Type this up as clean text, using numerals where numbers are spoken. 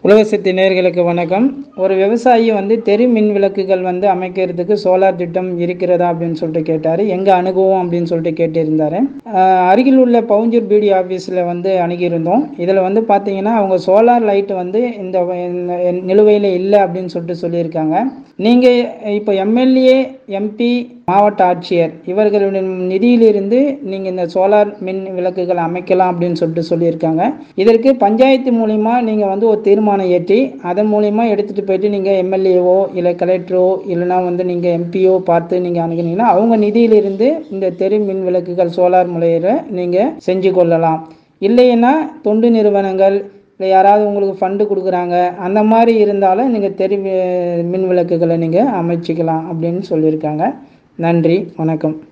உலகசக்தி நேயர்களுக்கு வணக்கம். ஒரு விவசாயி தெரு மின் விளக்குகள் அமைக்கிறதுக்கு சோலார் திட்டம் இருக்கிறதா அப்படின்னு சொல்லிட்டு கேட்டார். எங்கே அணுகுவோம் அப்படின்னு சொல்லிட்டு கேட்டிருந்தார். அருகில் உள்ள பவுஞ்சூர் பிடி ஆஃபீஸில் அணுகியிருந்தோம். இதில் பார்த்தீங்கன்னா அவங்க சோலார் லைட்டு இந்த நிலுவையில் இல்லை அப்படின்னு சொல்லியிருக்காங்க. நீங்கள் இப்போ எம்எல்ஏ, எம்பி, மாவட்ட ஆட்சியர் இவர்களுடைய நிதியிலிருந்து நீங்கள் இந்த சோலார் மின் விளக்குகள் அமைக்கலாம் அப்படின்னு சொல்லியிருக்காங்க. இதற்கு பஞ்சாயத்து மூலிமா நீங்கள் ஒரு தீர்மானம் ஏற்றி அதன் மூலிமா எடுத்துகிட்டு போயிட்டு நீங்கள் எம்எல்ஏவோ இல்லை கலெக்டரோ இல்லைனா நீங்கள் எம்பியோ பார்த்து நீங்கள் அணுகுனீங்கன்னா அவங்க நிதியிலிருந்து இந்த தெரு மின் விளக்குகள் சோலார் முறையில் நீங்கள் செஞ்சு கொள்ளலாம். இல்லைன்னா தொண்டு நிறுவனங்கள் இல்லை யாராவது உங்களுக்கு ஃபண்டு கொடுக்குறாங்க, அந்த மாதிரி இருந்தாலும் நீங்கள் தெரு மின் விளக்குகளை நீங்கள் அமைச்சிக்கலாம் அப்படின்னு சொல்லியிருக்காங்க. நன்றி, வணக்கம்.